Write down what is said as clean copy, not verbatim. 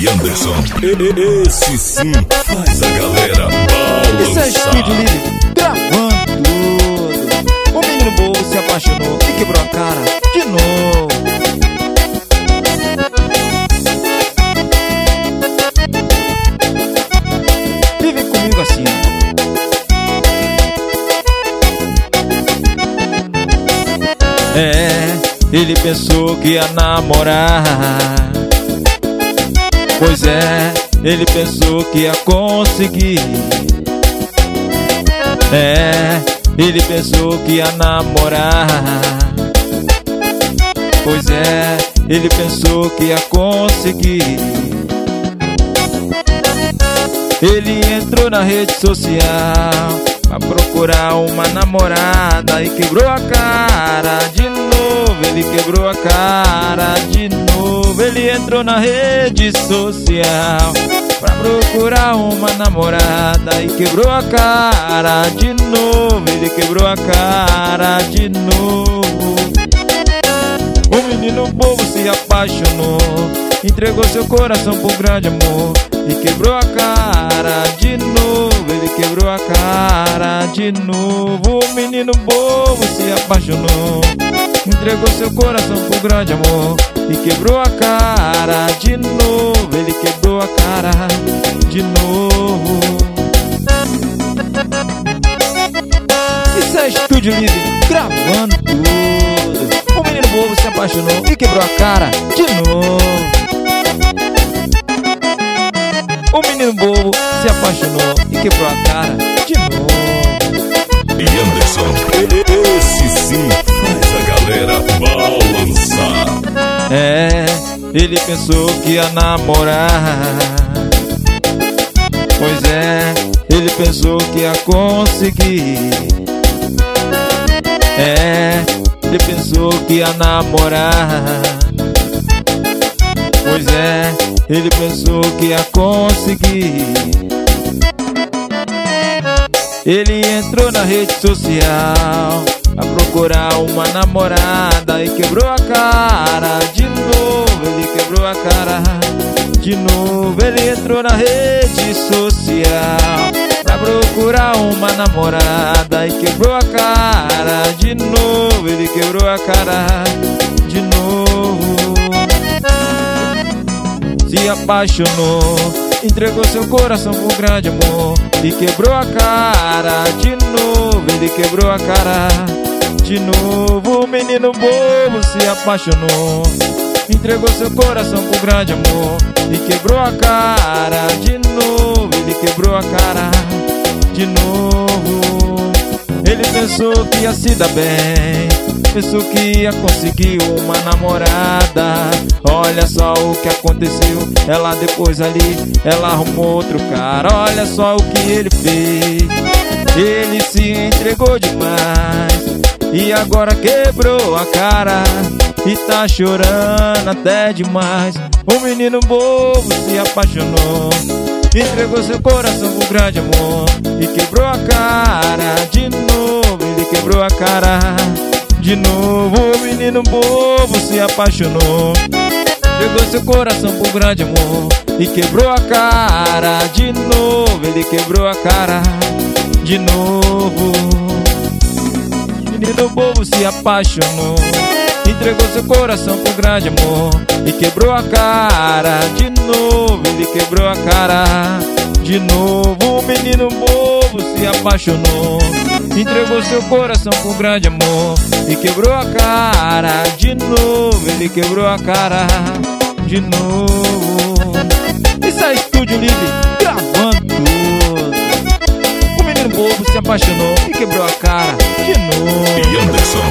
E Anderson, esse sim faz a galera balançar. Isso é Estúdio Livre, gravando tudo. O menino bobo se apaixonou e quebrou a cara de novo. Vive comigo assim, ele pensou que ia namorar. Pois é, ele pensou que ia conseguir. Ele pensou que ia namorar. Pois é, ele pensou que ia conseguir. Ele entrou na rede social pra procurar uma namorada e quebrou a cara de novo. Ele quebrou a cara de novo. Ele entrou na rede social pra procurar uma namorada e quebrou a cara de novo. Ele quebrou a cara de novo. O menino bobo se apaixonou, entregou seu coração pro grande amor e quebrou a cara de novo. Ele quebrou a cara de novo. O menino bobo se apaixonou, entregou seu coração pro grande amor e quebrou a cara de novo. Ele quebrou a cara de novo. Isso é Estúdio Livre, gravando tudo. O menino bobo se apaixonou e quebrou a cara de novo. O menino bobo se apaixonou e quebrou a cara de novo. E Anderson, esse sim faz a galera balançar. Ele pensou que ia namorar. Pois é, ele pensou que ia conseguir. Ele pensou que ia namorar. Pois é, ele pensou que ia conseguir. Ele entrou na rede social a procurar uma namorada e quebrou a cara de novo. Ele quebrou a cara de novo. Ele entrou na rede social pra procurar uma namorada e quebrou a cara de novo. Ele quebrou a cara de novo. Se apaixonou, entregou seu coração pro grande amor e quebrou a cara de novo. Ele quebrou a cara de novo. O menino bobo se apaixonou, entregou seu coração pro grande amor e quebrou a cara de novo. Ele quebrou a cara de novo. Ele pensou que ia se dar bem, pensou que ia conseguir uma namorada. Olha só o que aconteceu, ela depois ali, ela arrumou outro cara. Olha só o que ele fez, ele se entregou demais e agora quebrou a cara e tá chorando até demais. O menino bobo se apaixonou, entregou seu coração pro grande amor e quebrou a cara de novo. Ele quebrou a cara de novo. O menino bobo se apaixonou, entregou seu coração pro grande amor e quebrou a cara de novo. Ele quebrou a cara de novo. Menino bobo se apaixonou, entregou seu coração pro grande amor e quebrou a cara de novo. Ele quebrou a cara de novo. O menino bobo se apaixonou, entregou seu coração pro grande amor e quebrou a cara de novo. Ele quebrou a cara de novo. Isso é Estúdio Livre, gravando tudo. O menino bobo se apaixonou e quebrou a cara de novo. E Anderson,